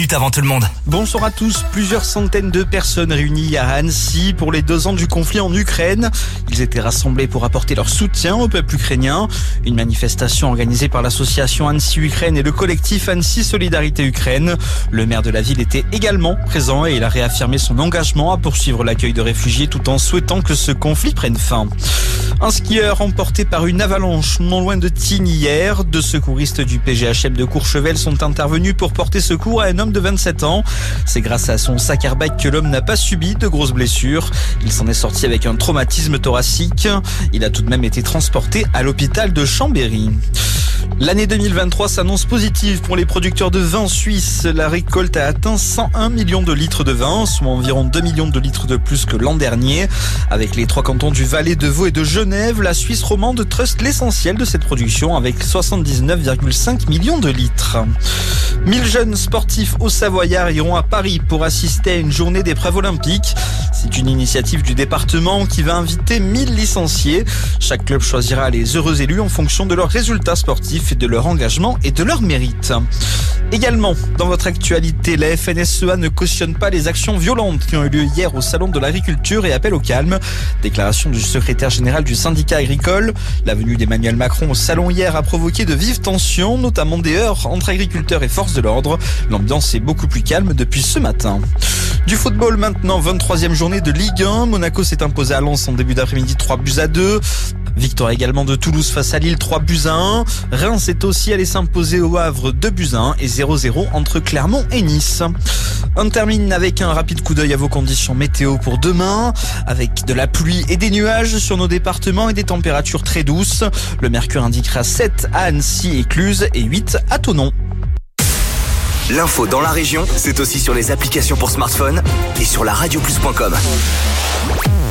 minutes avant tout le monde. Bonsoir à tous. Plusieurs centaines de personnes réunies à Annecy pour les 2 ans du conflit en Ukraine. Ils étaient rassemblés pour apporter leur soutien au peuple ukrainien. Une manifestation organisée par l'association Annecy-Ukraine et le collectif Annecy Solidarité Ukraine. Le maire de la ville était également présent et il a réaffirmé son engagement à poursuivre l'accueil de réfugiés tout en souhaitant que ce conflit prenne fin. Un skieur emporté par une avalanche non loin de Tignes hier. 2 secouristes du PGHM de Courchevel sont intervenus pour porter secours à un homme de 27 ans. C'est grâce à son sac airbag que l'homme n'a pas subi de grosses blessures. Il s'en est sorti avec un traumatisme thoracique. Il a tout de même été transporté à l'hôpital de Chambéry. L'année 2023 s'annonce positive pour les producteurs de vin suisses. La récolte a atteint 101 millions de litres de vin, soit environ 2 millions de litres de plus que l'an dernier. Avec les 3 cantons du Valais, de Vaud et de Genève, la Suisse romande truste l'essentiel de cette production avec 79,5 millions de litres. 1000 jeunes sportifs au Savoyard iront à Paris pour assister à une journée d'épreuves olympiques. C'est une initiative du département qui va inviter 1000 licenciés. Chaque club choisira les heureux élus en fonction de leurs résultats sportifs et de leur engagement et de leur mérite. Également, dans votre actualité, la FNSEA ne cautionne pas les actions violentes qui ont eu lieu hier au Salon de l'Agriculture et appelle au calme. Déclaration du secrétaire général du syndicat agricole. La venue d'Emmanuel Macron au salon hier a provoqué de vives tensions, notamment des heurts entre agriculteurs et forces de l'ordre. L'ambiance est beaucoup plus calme depuis ce matin. Du football maintenant, 23e journée de Ligue 1. Monaco s'est imposé à Lens en début d'après-midi 3-2. Victoire également de Toulouse face à Lille 3-1. Reims est aussi allé s'imposer au Havre 2-1 et 0-0 entre Clermont et Nice. On termine avec un rapide coup d'œil à vos conditions météo pour demain, avec de la pluie et des nuages sur nos départements et des températures très douces. Le mercure indiquera 7 à Annecy et Cluse et 8 à Thonon. L'info dans la région, c'est aussi sur les applications pour smartphone et sur la radioplus.com.